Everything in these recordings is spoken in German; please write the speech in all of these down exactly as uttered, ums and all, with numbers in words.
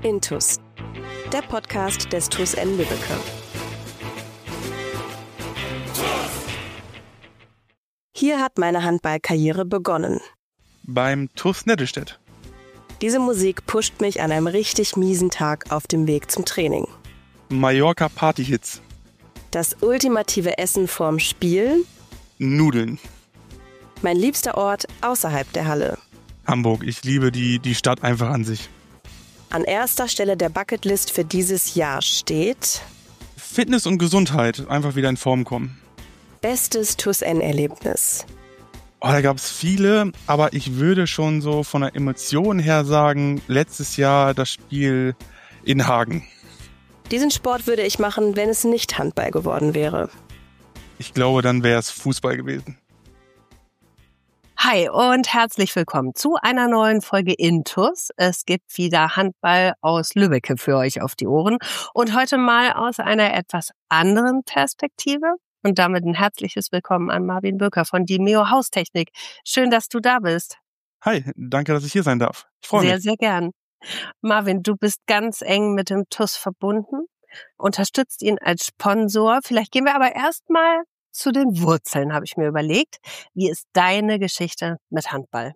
Intus, der Podcast des TuS N Lübbecke. Hier hat meine Handballkarriere begonnen. Beim TuS Nettelstedt. Diese Musik pusht mich an einem richtig miesen Tag auf dem Weg zum Training. Mallorca Partyhits. Das ultimative Essen vorm Spiel. Nudeln. Mein liebster Ort außerhalb der Halle. Hamburg. Ich liebe die, die Stadt einfach an sich. An erster Stelle der Bucketlist für dieses Jahr steht Fitness und Gesundheit. Einfach wieder in Form kommen. bestes TuS N-Erlebnis. Oh, da gab es viele, aber ich würde schon so von der Emotion her sagen, letztes Jahr das Spiel in Hagen. Diesen Sport würde ich machen, wenn es nicht Handball geworden wäre. Ich glaube, dann wäre es Fußball gewesen. Hi und herzlich willkommen zu einer neuen Folge Intus. Es gibt wieder Handball aus Lübbecke für euch auf die Ohren und heute mal aus einer etwas anderen Perspektive. Und damit ein herzliches Willkommen an Marvin Böker von Dimeo Haustechnik. Schön, dass du da bist. Hi, danke, dass ich hier sein darf. Ich freue mich. Sehr, sehr gern. Marvin, du bist ganz eng mit dem TuS verbunden, unterstützt ihn als Sponsor. Vielleicht gehen wir aber erstmal zu den Wurzeln, habe ich mir überlegt. Wie ist deine Geschichte mit Handball?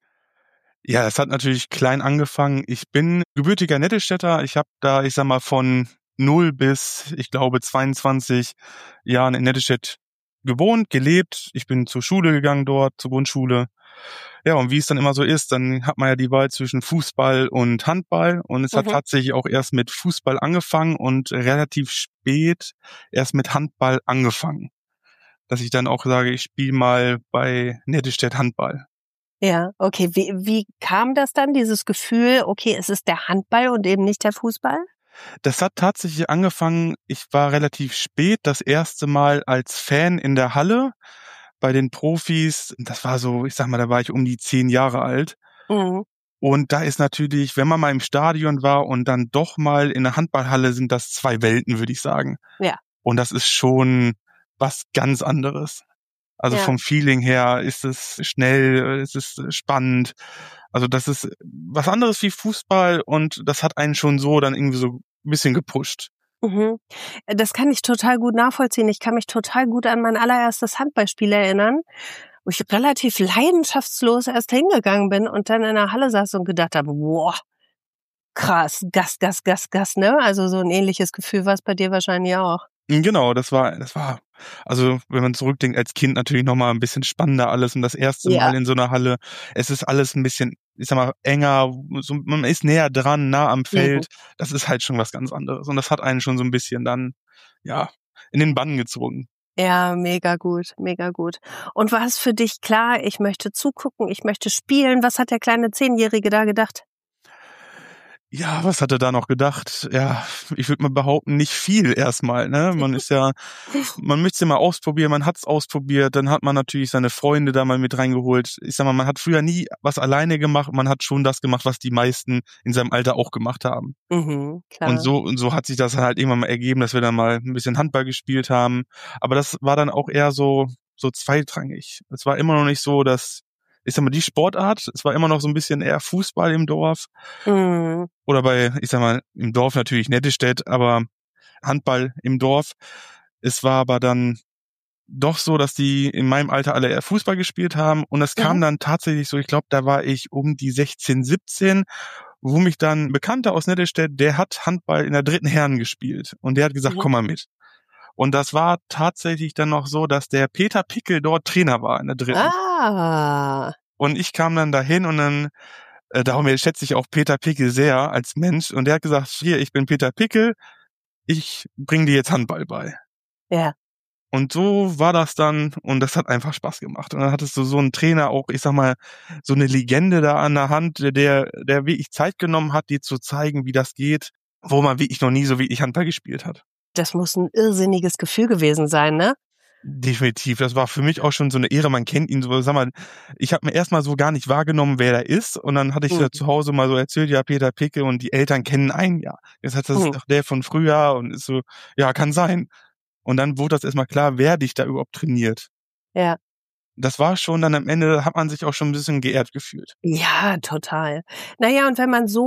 Ja, es hat natürlich klein angefangen. Ich bin gebürtiger Nettelstädter. Ich habe da, ich sag mal, von null bis, ich glaube, zweiundzwanzig Jahren in Nettelstedt gewohnt, gelebt. Ich bin zur Schule gegangen dort, zur Grundschule. Ja, und wie es dann immer so ist, dann hat man ja die Wahl zwischen Fußball und Handball. Und es mhm. hat tatsächlich auch erst mit Fußball angefangen und relativ spät erst mit Handball angefangen. Dass ich dann auch sage, ich spiele mal bei Nettelstedt Handball. Ja, okay. Wie, wie kam das dann, dieses Gefühl, okay, es ist der Handball und eben nicht der Fußball? Das hat tatsächlich angefangen, ich war relativ spät das erste Mal als Fan in der Halle bei den Profis. Das war so, ich sag mal, da war ich um die zehn Jahre alt. Mhm. Und da ist natürlich, wenn man mal im Stadion war und dann doch mal in der Handballhalle, sind das zwei Welten, würde ich sagen. Ja. Und das ist schon was ganz anderes. Also ja. Vom Feeling her ist es schnell, es ist spannend. Also das ist was anderes wie Fußball und das hat einen schon so dann irgendwie so ein bisschen gepusht. Mhm. Das kann ich total gut nachvollziehen. Ich kann mich total gut an mein allererstes Handballspiel erinnern, wo ich relativ leidenschaftslos erst hingegangen bin und dann in der Halle saß und gedacht habe, boah, krass, Gas, Gas, Gas, Gas, ne? Also so ein ähnliches Gefühl war es bei dir wahrscheinlich auch. Genau, das war, das war, also wenn man zurückdenkt als Kind natürlich nochmal ein bisschen spannender alles und das erste ja. Mal in so einer Halle, es ist alles ein bisschen, ich sag mal, enger, so, man ist näher dran, nah am Feld, mhm. das ist halt schon was ganz anderes und das hat einen schon so ein bisschen dann, ja, in den Bann gezogen. Ja, mega gut, mega gut. Und war es für dich klar, ich möchte zugucken, ich möchte spielen? Was hat der kleine Zehnjährige da gedacht? Ja, was hat er da noch gedacht? Ja, ich würde mal behaupten, nicht viel erstmal, ne? Man ist ja, man möchte es ja mal ausprobieren, man hat es ausprobiert, dann hat man natürlich seine Freunde da mal mit reingeholt. Ich sag mal, man hat früher nie was alleine gemacht, man hat schon das gemacht, was die meisten in seinem Alter auch gemacht haben. Mhm, klar. Und so und so hat sich das halt irgendwann mal ergeben, dass wir dann mal ein bisschen Handball gespielt haben. Aber das war dann auch eher so so zweitrangig. Es war immer noch nicht so, dass ich sag mal, die Sportart, es war immer noch so ein bisschen eher Fußball im Dorf. Mhm. Oder bei, ich sag mal, im Dorf natürlich Nettelstedt, aber Handball im Dorf. Es war aber dann doch so, dass die in meinem Alter alle eher Fußball gespielt haben. Und es kam mhm. dann tatsächlich so, ich glaube, da war ich um die sechzehn, siebzehn, wo mich dann ein Bekannter aus Nettelstedt, der hat Handball in der dritten Herren gespielt. Und der hat gesagt, mhm. komm mal mit. Und das war tatsächlich dann noch so, dass der Peter Pickel dort Trainer war in der dritten. Ah. Und ich kam dann dahin und dann, äh, darum schätze ich auch Peter Pickel sehr als Mensch. Und der hat gesagt, hier, ich bin Peter Pickel, ich bring dir jetzt Handball bei. Ja. Und so war das dann und das hat einfach Spaß gemacht. Und dann hattest du so einen Trainer auch, ich sag mal, so eine Legende da an der Hand, der, der wirklich Zeit genommen hat, dir zu zeigen, wie das geht, wo man wirklich noch nie so wirklich Handball gespielt hat. Das muss ein irrsinniges Gefühl gewesen sein, ne? Definitiv, das war für mich auch schon so eine Ehre, man kennt ihn so, sag mal, ich habe mir erstmal so gar nicht wahrgenommen, wer er ist und dann hatte ich mhm. zu Hause mal so erzählt, ja, Peter Pickel und die Eltern kennen einen, ja. Jetzt hat das mhm. ist doch der von früher und ist so, ja, kann sein. Und dann wurde das erstmal klar, wer dich da überhaupt trainiert. Ja. Das war schon dann am Ende, hat man sich auch schon ein bisschen geehrt gefühlt. Ja, total. Naja, und wenn man so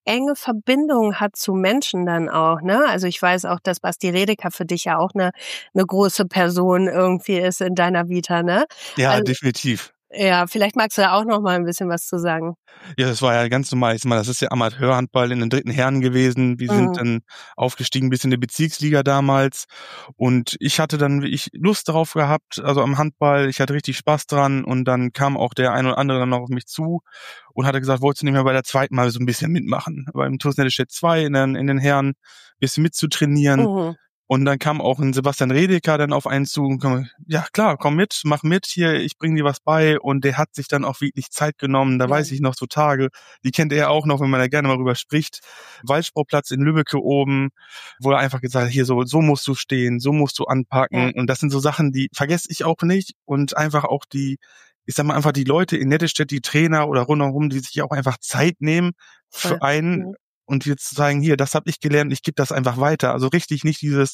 enge Verbindung hat zu Menschen dann auch, ne? Also ich weiß auch, dass Basti Redeker für dich ja auch eine eine große Person irgendwie ist in deiner Vita, ne? Ja, Also, definitiv. ja, vielleicht magst du da auch noch mal ein bisschen was zu sagen. Ja, das war ja ganz normal. Ich meine, das ist ja Amateurhandball in den dritten Herren gewesen. Wir sind Mhm. dann aufgestiegen bis in die Bezirksliga damals. Und ich hatte dann wirklich Lust darauf gehabt, also am Handball. Ich hatte richtig Spaß dran. Und dann kam auch der ein oder andere dann noch auf mich zu und hatte gesagt, wolltest du nicht mehr bei der zweiten Mal so ein bisschen mitmachen? Beim TuS Nettelstedt zwei in den, in den Herren ein bisschen mitzutrainieren. Mhm. Und dann kam auch ein Sebastian Redeker dann auf einen zu und kam, ja klar, komm mit, mach mit hier, ich bring dir was bei. Und der hat sich dann auch wirklich Zeit genommen. Da Ja. weiß ich noch so Tage, die kennt er auch noch, wenn man da gerne mal rüber spricht. Waldsportplatz in Lübbecke oben, wo er einfach gesagt hat, hier so, so musst du stehen, so musst du anpacken. Ja. Und das sind so Sachen, die vergesse ich auch nicht. Und einfach auch die, ich sag mal einfach die Leute in Nettelstedt, die Trainer oder rundherum, die sich auch einfach Zeit nehmen Voll. für einen. Mhm. Und jetzt zu sagen, hier, das habe ich gelernt, ich gebe das einfach weiter. Also richtig nicht dieses,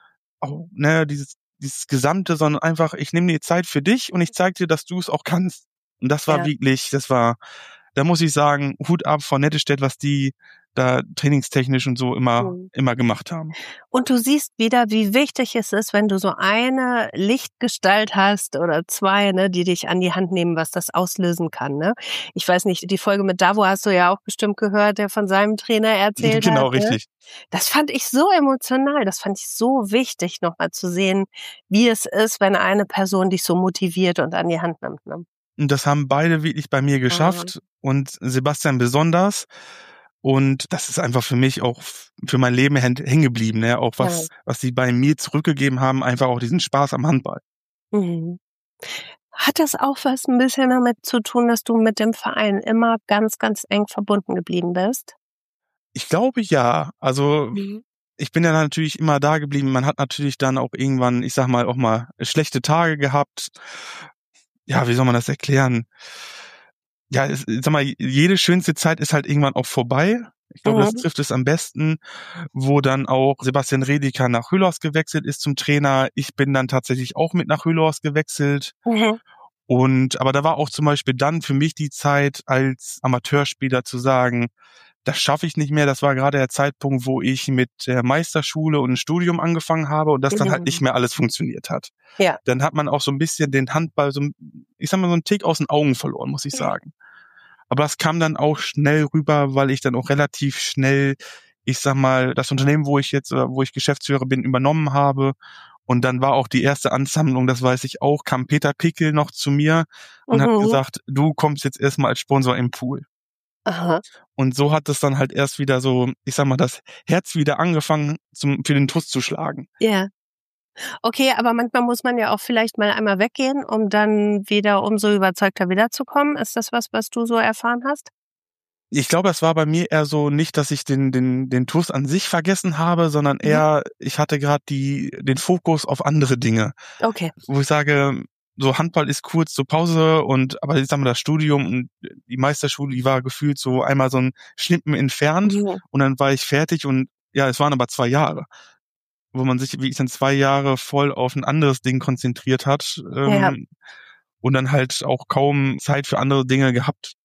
oh, ne, dieses, dieses Gesamte, sondern einfach, ich nehme dir Zeit für dich und ich zeige dir, dass du es auch kannst. Und das war Ja. wirklich, das war, da muss ich sagen, Hut ab von Nettelstedt, was die da trainingstechnisch und so immer, Mhm. immer gemacht haben. Und du siehst wieder, wie wichtig es ist, wenn du so eine Lichtgestalt hast oder zwei, ne, die dich an die Hand nehmen, was das auslösen kann, ne? Ich weiß nicht, die Folge mit Davo hast du ja auch bestimmt gehört, der von seinem Trainer erzählt Genau, hat, ne? richtig. Das fand ich so emotional, das fand ich so wichtig, nochmal zu sehen, wie es ist, wenn eine Person dich so motiviert und an die Hand nimmt, ne? Und das haben beide wirklich bei mir geschafft und Sebastian besonders. Und das ist einfach für mich auch für mein Leben hängen geblieben, ne? Auch was, Ja. was sie bei mir zurückgegeben haben, einfach auch diesen Spaß am Handball. Mhm. Hat das auch was ein bisschen damit zu tun, dass du mit dem Verein immer ganz, ganz eng verbunden geblieben bist? Ich glaube ja. Also Mhm. ich bin ja natürlich immer da geblieben. Man hat natürlich dann auch irgendwann, ich sag mal, auch mal schlechte Tage gehabt. Ja, wie soll man das erklären? Ja, es, sag mal, jede schönste Zeit ist halt irgendwann auch vorbei. Ich glaube, das Mhm. trifft es am besten, wo dann auch Sebastian Redeker nach Hüllhorst gewechselt ist zum Trainer. Ich bin dann tatsächlich auch mit nach Hüllhorst gewechselt. Mhm. Und, aber da war auch zum Beispiel dann für mich die Zeit als Amateurspieler zu sagen, das schaffe ich nicht mehr. Das war gerade der Zeitpunkt, wo ich mit der Meisterschule und ein Studium angefangen habe und das dann halt nicht mehr alles funktioniert hat. Ja. Dann hat man auch so ein bisschen den Handball, so, ich sag mal, so einen Tick aus den Augen verloren, muss ich sagen. Aber das kam dann auch schnell rüber, weil ich dann auch relativ schnell, ich sag mal, das Unternehmen, wo ich jetzt, wo ich Geschäftsführer bin, übernommen habe. Und dann war auch die erste Ansammlung, das weiß ich auch, kam Peter Pickel noch zu mir und Mhm. hat gesagt, du kommst jetzt erstmal als Sponsor im Pool. Aha. Und so hat es dann halt erst wieder so, ich sag mal, das Herz wieder angefangen, zum, für den TuS zu schlagen. Ja. Okay, aber manchmal muss man ja auch vielleicht mal einmal weggehen, um dann wieder umso überzeugter wiederzukommen. Ist das was, was du so erfahren hast? Ich glaube, es war bei mir eher so nicht, dass ich den den den TuS an sich vergessen habe, sondern Mhm. eher, ich hatte gerade die den Fokus auf andere Dinge, Okay. wo ich sage, so Handball ist kurz zur Pause und aber jetzt haben wir das Studium und die Meisterschule, die war gefühlt so einmal so ein Schnippen entfernt Mhm. und dann war ich fertig und ja, es waren aber zwei Jahre, wo man sich wirklich dann zwei Jahre voll auf ein anderes Ding konzentriert hat Ja. ähm, und dann halt auch kaum Zeit für andere Dinge gehabt.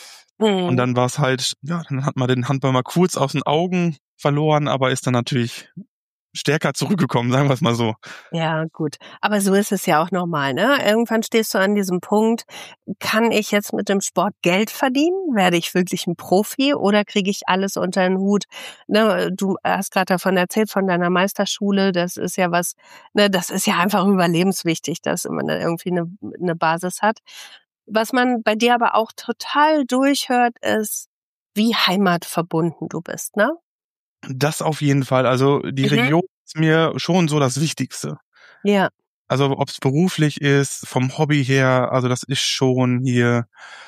Und Mhm. dann war es halt, ja, dann hat man den Handball mal kurz aus den Augen verloren, aber ist dann natürlich stärker zurückgekommen, sagen wir es mal so. Ja, gut. Aber so ist es ja auch normal, ne? Irgendwann stehst du an diesem Punkt, kann ich jetzt mit dem Sport Geld verdienen? Werde ich wirklich ein Profi oder kriege ich alles unter den Hut? Ne, du hast gerade davon erzählt, von deiner Meisterschule, das ist ja was, ne, das ist ja einfach überlebenswichtig, dass man da irgendwie eine, eine Basis hat. Was man bei dir aber auch total durchhört, ist, wie heimatverbunden du bist, ne? Das auf jeden Fall. Also die Mhm. Region ist mir schon so das Wichtigste. Ja. Also ob es beruflich ist, vom Hobby her, also das ist schon hier,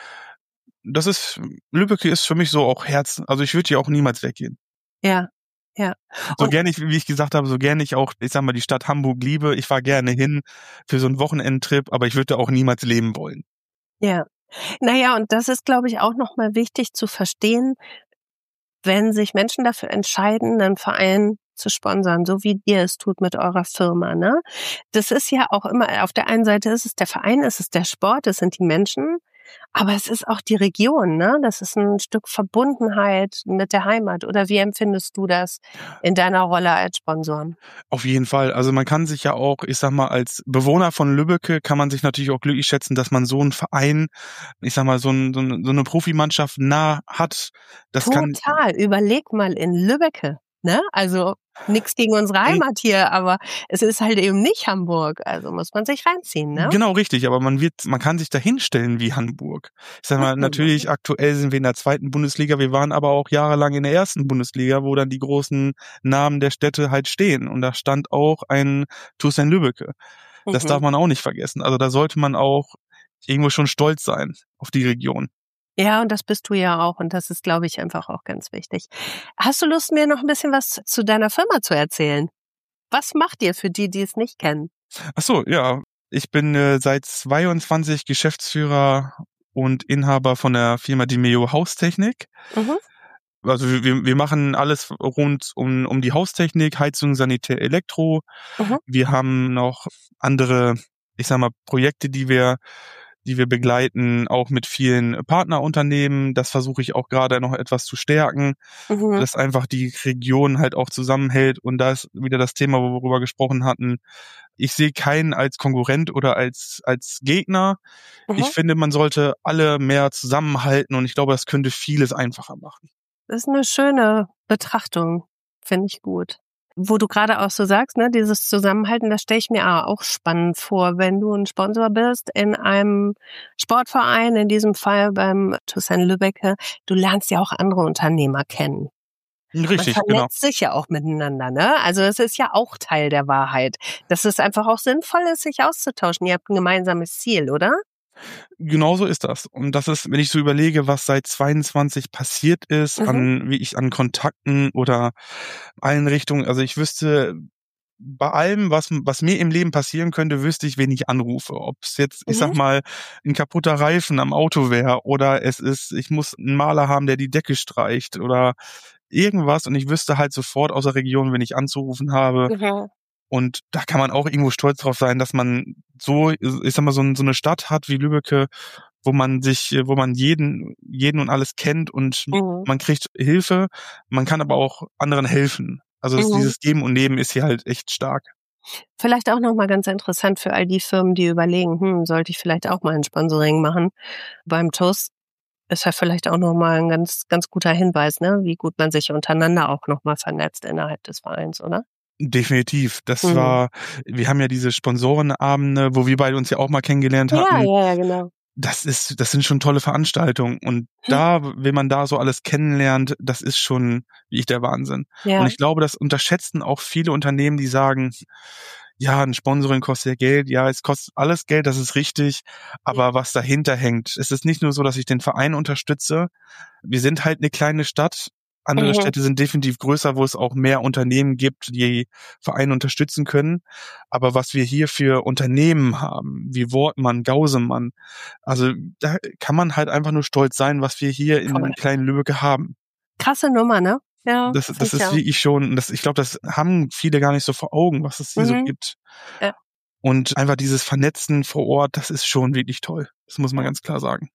das ist, Lübbecke ist für mich so auch Herz. Also ich würde hier auch niemals weggehen. Ja, ja. So Und gerne ich, wie ich gesagt habe, so gerne ich auch, ich sag mal, die Stadt Hamburg liebe. Ich fahre gerne hin für so einen Wochenendtrip, aber ich würde auch niemals leben wollen. ja. Naja, und das ist, glaube ich, auch nochmal wichtig zu verstehen, wenn sich Menschen dafür entscheiden, einen Verein zu sponsern, so wie ihr es tut mit eurer Firma, ne? Das ist ja auch immer, auf der einen Seite ist es der Verein, ist es der Sport, es sind die Menschen. Aber es ist auch die Region, ne? Das ist ein Stück Verbundenheit mit der Heimat. Oder wie empfindest du das in deiner Rolle als Sponsor? Auf jeden Fall. Also man kann sich ja auch, ich sag mal, als Bewohner von Lübbecke kann man sich natürlich auch glücklich schätzen, dass man so einen Verein, ich sag mal, so, ein, so, eine, so eine Profimannschaft nah hat. Das kann Total. Überleg mal in Lübbecke, ne? Also nichts gegen unsere Heimat hier, aber es ist halt eben nicht Hamburg. Also muss man sich reinziehen, ne? Genau, richtig. Aber man wird, man kann sich da hinstellen wie Hamburg. Ich sag mal, natürlich aktuell sind wir in der zweiten Bundesliga. Wir waren aber auch jahrelang in der ersten Bundesliga, wo dann die großen Namen der Städte halt stehen. Und da stand auch ein T u S Lübbecke. Das mhm. darf man auch nicht vergessen. Also da sollte man auch irgendwo schon stolz sein auf die Region. Ja, und das bist du ja auch. Und das ist, glaube ich, einfach auch ganz wichtig. Hast du Lust, mir noch ein bisschen was zu deiner Firma zu erzählen? Was macht ihr für die, die es nicht kennen? Ach so, ja. Ich bin äh, seit zweiundzwanzig Geschäftsführer und Inhaber von der Firma Dimeo Haustechnik. Mhm. Also wir, wir machen alles rund um, um die Haustechnik, Heizung, Sanitär, Elektro. Mhm. Wir haben noch andere, ich sag mal, Projekte, die wir die wir begleiten, auch mit vielen Partnerunternehmen. Das versuche ich auch gerade noch etwas zu stärken, mhm. dass einfach die Region halt auch zusammenhält. Und da ist wieder das Thema, wo wir darüber gesprochen hatten. Ich sehe keinen als Konkurrent oder als als Gegner. Mhm. Ich finde, man sollte alle mehr zusammenhalten und ich glaube, das könnte vieles einfacher machen. Das ist eine schöne Betrachtung, finde ich gut. Wo du gerade auch so sagst, ne, dieses Zusammenhalten, das stelle ich mir auch spannend vor, wenn du ein Sponsor bist in einem Sportverein, in diesem Fall beim T u S Lübbecke, du lernst ja auch andere Unternehmer kennen. Richtig, Man vernetzt genau. sich ja auch miteinander, ne? Also es ist ja auch Teil der Wahrheit, dass es einfach auch sinnvoll ist, sich auszutauschen. Ihr habt ein gemeinsames Ziel, oder? Genau so ist das. Und das ist, wenn ich so überlege, was seit zweiundzwanzig passiert ist, mhm. an, wie ich an Kontakten oder allen Richtungen, also ich wüsste, bei allem, was, was mir im Leben passieren könnte, wüsste ich, wen ich anrufe. Ob es jetzt, mhm. ich sag mal, ein kaputter Reifen am Auto wäre oder es ist, ich muss einen Maler haben, der die Decke streicht oder irgendwas und ich wüsste halt sofort aus der Region, wenn ich anzurufen habe. Mhm. Und da kann man auch irgendwo stolz drauf sein, dass man so, ich sag mal, so, so eine Stadt hat wie Lübbecke, wo man sich, wo man jeden, jeden und alles kennt und mhm. man kriegt Hilfe, man kann aber auch anderen helfen. Also mhm. dieses Geben und Nehmen ist hier halt echt stark. Vielleicht auch nochmal ganz interessant für all die Firmen, die überlegen, hm, sollte ich vielleicht auch mal ein Sponsoring machen beim T u S. Ist ja vielleicht auch nochmal ein ganz, ganz guter Hinweis, ne, wie gut man sich untereinander auch nochmal vernetzt innerhalb des Vereins, oder? Definitiv. Das mhm. war, wir haben ja diese Sponsorenabende, wo wir beide uns ja auch mal kennengelernt hatten. Ja, ja, genau. Das ist, das sind schon tolle Veranstaltungen. Und hm. da, wenn man da so alles kennenlernt, das ist schon, wie ich, der Wahnsinn. Ja. Und ich glaube, das unterschätzen auch viele Unternehmen, die sagen, ja, ein Sponsoring kostet ja Geld. Ja, es kostet alles Geld, das ist richtig. Aber ja. was dahinter hängt, es ist nicht nur so, dass ich den Verein unterstütze. Wir sind halt eine kleine Stadt. Andere mhm. Städte sind definitiv größer, wo es auch mehr Unternehmen gibt, die Vereine unterstützen können. Aber was wir hier für Unternehmen haben, wie Wortmann, Gausemann, also da kann man halt einfach nur stolz sein, was wir hier in dem kleinen Lübbecke haben. Krasse Nummer, ne? Ja. Das, das ist wirklich schon, das, ich glaube, das haben viele gar nicht so vor Augen, was es hier mhm. so gibt. Ja. Und einfach dieses Vernetzen vor Ort, das ist schon wirklich toll. Das muss man ganz klar sagen.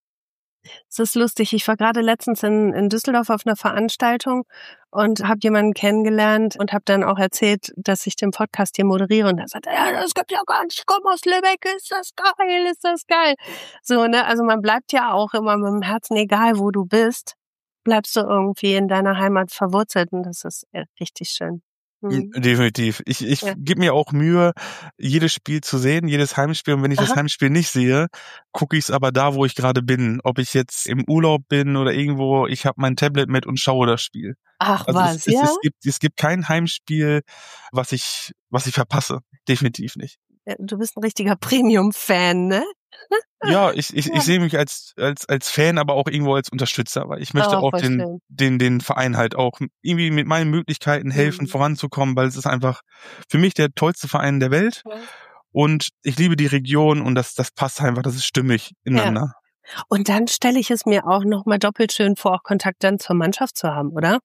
Es ist lustig, ich war gerade letztens in, in Düsseldorf auf einer Veranstaltung und habe jemanden kennengelernt und habe dann auch erzählt, dass ich den Podcast hier moderiere und er sagt, ja, das gibt ja gar nicht, ich komme aus Lübeck, ist das geil, ist das geil. So, ne, also man bleibt ja auch immer mit dem Herzen, egal wo du bist, bleibst du irgendwie in deiner Heimat verwurzelt und das ist richtig schön. Mhm. Definitiv. Ich, ich ja. gebe mir auch Mühe, jedes Spiel zu sehen, jedes Heimspiel. Und wenn ich Aha. das Heimspiel nicht sehe, gucke ich es aber da, wo ich gerade bin. Ob ich jetzt im Urlaub bin oder irgendwo, ich habe mein Tablet mit und schaue das Spiel. Ach also was, es, ja? Es, es, gibt, es gibt kein Heimspiel, was ich, was ich verpasse. Definitiv nicht. Ja, du bist ein richtiger Premium-Fan, ne? Ja, ich, ich, ja. ich sehe mich als, als, als Fan, aber auch irgendwo als Unterstützer, weil ich möchte oh, auch den, den, den Verein halt auch irgendwie mit meinen Möglichkeiten helfen, mhm. voranzukommen, weil es ist einfach für mich der tollste Verein der Welt. Ja. Und ich liebe die Region und das, das passt einfach, das ist stimmig ineinander. Ja. Und dann stelle ich es mir auch nochmal doppelt schön vor, auch Kontakt dann zur Mannschaft zu haben, oder?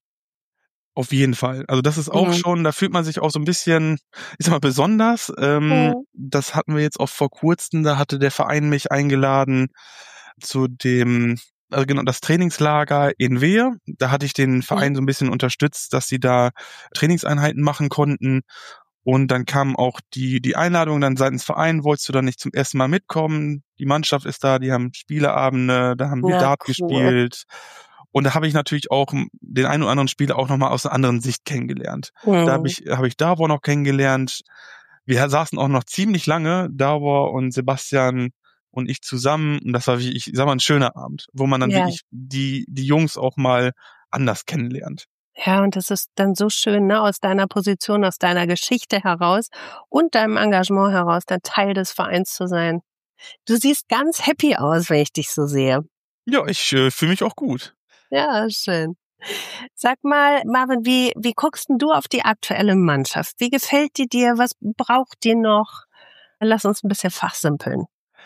Auf jeden Fall. Also das ist auch mhm. schon, da fühlt man sich auch so ein bisschen, ich sag mal, besonders. Ähm, mhm. Das hatten wir jetzt auch vor kurzem, da hatte der Verein mich eingeladen, zu dem, also genau, das Trainingslager in Wehe. Da hatte ich den Verein so ein bisschen unterstützt, dass sie da Trainingseinheiten machen konnten. Und dann kam auch die die Einladung dann seitens Verein, wolltest du dann nicht zum ersten Mal mitkommen? Die Mannschaft ist da, die haben Spieleabende, da haben wir Na, Dart cool. gespielt. Und da habe ich natürlich auch den einen oder anderen Spieler auch nochmal aus einer anderen Sicht kennengelernt. Mhm. Da habe ich, habe ich Davor noch kennengelernt. Wir saßen auch noch ziemlich lange, Davor und Sebastian und ich zusammen. Und das war, wie ich sag mal, ein schöner Abend, wo man dann Ja. wirklich die, die Jungs auch mal anders kennenlernt. Ja, und das ist dann so schön, ne, aus deiner Position, aus deiner Geschichte heraus und deinem Engagement heraus, dann Teil des Vereins zu sein. Du siehst ganz happy aus, wenn ich dich so sehe. Ja, ich äh, fühle mich auch gut. Ja, schön. Sag mal, Marvin, wie, wie guckst denn du auf die aktuelle Mannschaft? Wie gefällt die dir? Was braucht die noch? Lass uns ein bisschen fachsimpeln.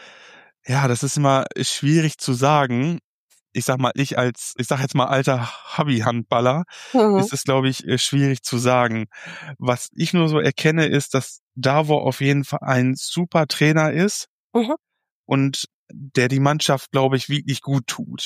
Ja, das ist immer schwierig zu sagen. Ich sag mal, ich als, ich sag jetzt mal alter Hobby-Handballer, Mhm. ist es, glaube ich, äh, schwierig zu sagen. Was ich nur so erkenne, ist, dass Davor auf jeden Fall ein super Trainer ist Mhm. und der die Mannschaft, glaube ich, wirklich gut tut.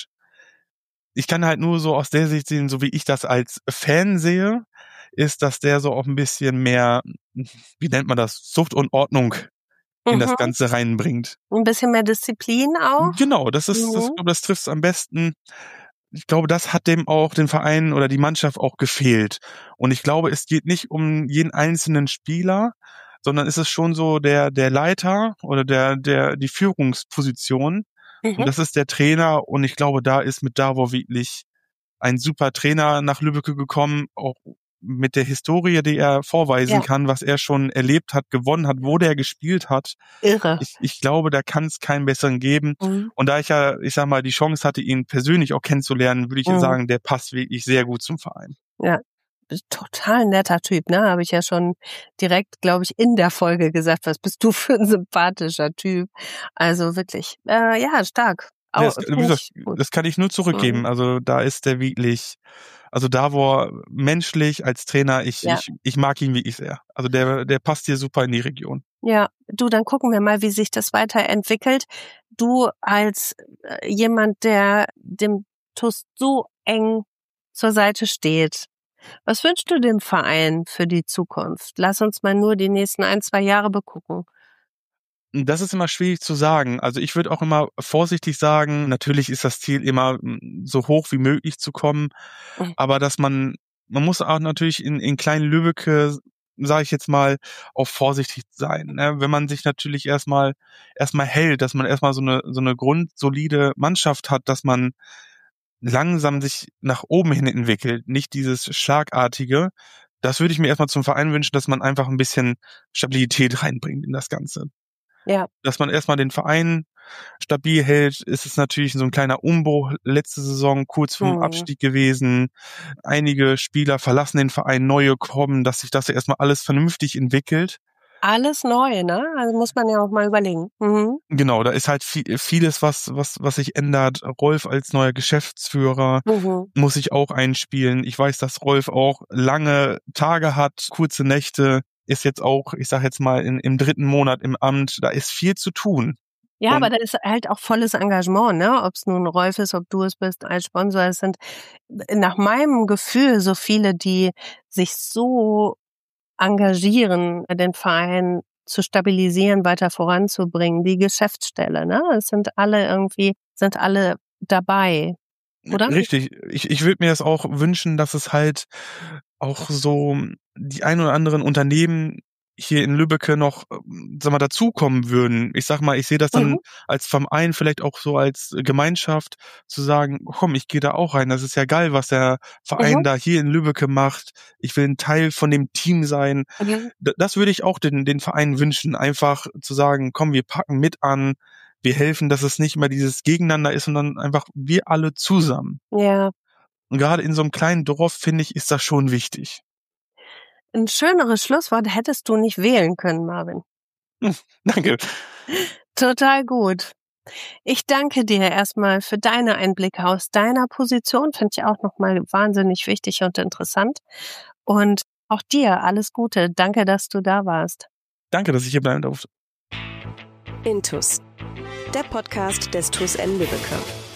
Ich kann halt nur so aus der Sicht sehen, so wie ich das als Fan sehe, ist, dass der so auch ein bisschen mehr, wie nennt man das, Zucht und Ordnung in das Mhm. Ganze reinbringt. Ein bisschen mehr Disziplin auch. Genau, das ist, das, ich Mhm. glaube, das trifft es am besten. Ich glaube, das hat dem auch, den Verein oder die Mannschaft auch gefehlt. Und ich glaube, es geht nicht um jeden einzelnen Spieler, sondern es ist schon so der, der Leiter oder der, der, die Führungsposition. Und Mhm. das ist der Trainer. Und ich glaube, da ist mit Davor wirklich ein super Trainer nach Lübbecke gekommen, auch mit der Historie, die er vorweisen Ja. kann, was er schon erlebt hat, gewonnen hat, wo der gespielt hat. Irre. Ich, ich glaube, da kann es keinen besseren geben. Mhm. Und da ich ja, ich sag mal, die Chance hatte, ihn persönlich auch kennenzulernen, würde ich Mhm. sagen, der passt wirklich sehr gut zum Verein. Ja, total netter Typ, ne? Habe ich ja schon direkt, glaube ich, in der Folge gesagt, was bist du für ein sympathischer Typ. Also wirklich, äh, ja, stark. Ja, Au, das, wie find gesagt, ich gut. das kann ich nur zurückgeben. Mhm. Also da ist der wirklich, also Davor menschlich als Trainer, ich, Ja. ich, ich mag ihn wirklich sehr. Also der, der passt hier super in die Region. Ja, du, dann gucken wir mal, wie sich das weiterentwickelt. Du als äh, jemand, der dem T U S so eng zur Seite steht, was wünschst du dem Verein für die Zukunft? Lass uns mal nur die nächsten ein, zwei Jahre begucken. Das ist immer schwierig zu sagen. Also ich würde auch immer vorsichtig sagen, natürlich ist das Ziel immer mm, so hoch wie möglich zu kommen, Mhm. aber dass man, man muss auch natürlich in, in kleinen Lübbecke, sage ich jetzt mal, auch vorsichtig sein. Ne? Wenn man sich natürlich erstmal erstmal hält, dass man erstmal so eine so eine grundsolide Mannschaft hat, dass man langsam sich nach oben hin entwickelt, nicht dieses Schlagartige. Das würde ich mir erstmal zum Verein wünschen, dass man einfach ein bisschen Stabilität reinbringt in das Ganze. Ja, Dass man erstmal den Verein stabil hält, ist es natürlich so ein kleiner Umbruch letzte Saison, kurz vorm Mhm. Abstieg gewesen. Einige Spieler verlassen den Verein, neue kommen, dass sich das erstmal alles vernünftig entwickelt. alles neu, ne? Also muss man ja auch mal überlegen. Mhm. Genau, da ist halt viel, vieles, was, was, was sich ändert. Rolf als neuer Geschäftsführer Mhm. muss sich auch einspielen. Ich weiß, dass Rolf auch lange Tage hat, kurze Nächte, ist jetzt auch, ich sag jetzt mal, in, im dritten Monat im Amt. Da ist viel zu tun. Ja, Und aber da ist halt auch volles Engagement, ne? Ob es nun Rolf ist, ob du es bist als Sponsor. Es sind nach meinem Gefühl so viele, die sich so engagieren, den Verein zu stabilisieren, weiter voranzubringen, die Geschäftsstelle, ne? Es sind alle irgendwie, sind alle dabei, oder? Richtig, ich, ich würde mir das auch wünschen, dass es halt auch so die ein oder anderen Unternehmen hier in Lübbecke noch, ähm, sag mal, dazukommen würden. Ich sag mal, ich sehe das dann Mhm. als Verein, vielleicht auch so als Gemeinschaft, zu sagen, komm, ich gehe da auch rein. Das ist ja geil, was der Verein Mhm. da hier in Lübbecke macht. Ich will ein Teil von dem Team sein. Mhm. D- Das würde ich auch den, den Verein wünschen, einfach zu sagen, komm, wir packen mit an, wir helfen, dass es nicht immer dieses Gegeneinander ist, sondern einfach wir alle zusammen. Ja, Und gerade in so einem kleinen Dorf, finde ich, ist das schon wichtig. ein schöneres Schlusswort hättest du nicht wählen können, Marvin. Hm, danke. Total gut. Ich danke dir erstmal für deine Einblicke aus deiner Position. Finde ich auch nochmal wahnsinnig wichtig und interessant. Und auch dir alles Gute. Danke, dass du da warst. Danke, dass ich hier bleiben durfte. Intus, der Podcast des T U S N Lübbecke.